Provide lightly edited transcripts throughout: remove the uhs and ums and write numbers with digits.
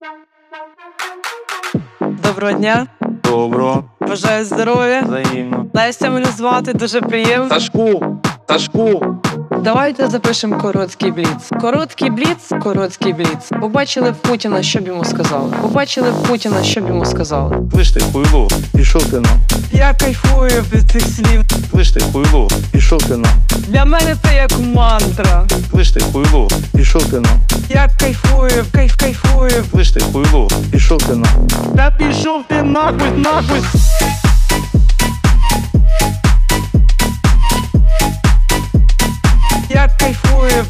Доброго дня. Добро. Бажаю здоров'я. Взаємно. Леся мене звати, дуже приємно. Сашку. Давайте запишемо короткий бліц. Короткий бліц. Побачили в Путіна, що б йому сказали. Слиш ти, хуйло, пішов ти на. Я кайфую від цих слів. Слиш ти, хуйло, пішов ти на. Для мене це як мантра. Слиш ти, хуйло, пішов ти на. Я кайфую. Слиш ти, хуйло, пішов ти на. Та пішов ти нахуй. Я кайфую.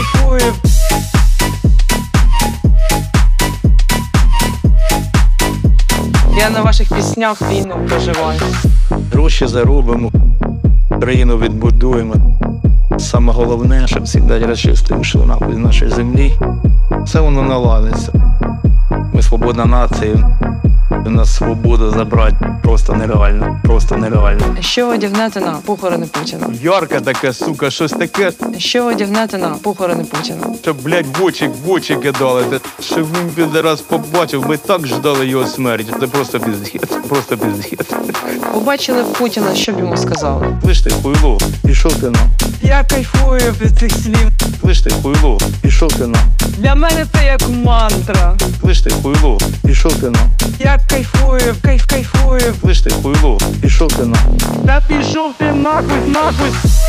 Я на ваших піснях війну проживаю. Гроші заробимо, країну відбудуємо. Саме головне, щоб завжди розчистимо, що нахуй з нашої землі. Все воно наладиться. Ми свободна нація. У нас свободу забрати просто нереально. Що одягнете на похорони Путіна? Ярка така, сука, щось таке, Що одягнете на похорони Путіна? щоб, блядь, в очі кидали. Щоб він підраз побачив, ми так ждали його смерті. Це просто піздець. Побачили в Путіна, що б йому сказали. Слиш ти, хуйло, пішов ти на. Я кайфую від цих слів. Слиш ти, хуйло, пішов ти на. Для мене це як мантра. Слиш ти, хуйло, пішов ти на. Я кайфую. Слиш ти, хуйло, пішов ти на. Та пішов ти нахуй.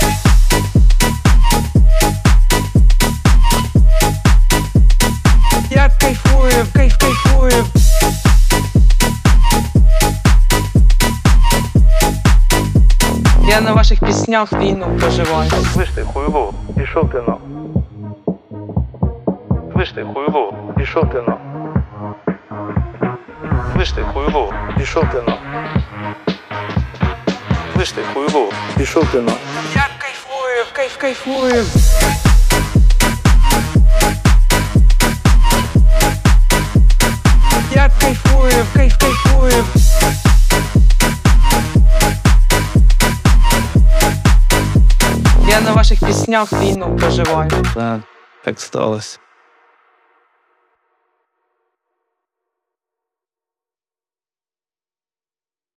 Я кайфую. Я на ваших піснях війну проживаю. Слиш ти, хуйло, пішов ти на. Слиш ти, хуйло, пішов ти на. Слиш ти, хуйло, пішов ти на. Слиш ти, хуйло, пішов ти на. Я кайфую. Я кайфую. Я на ваших піснях війну проживаю. Так сталося.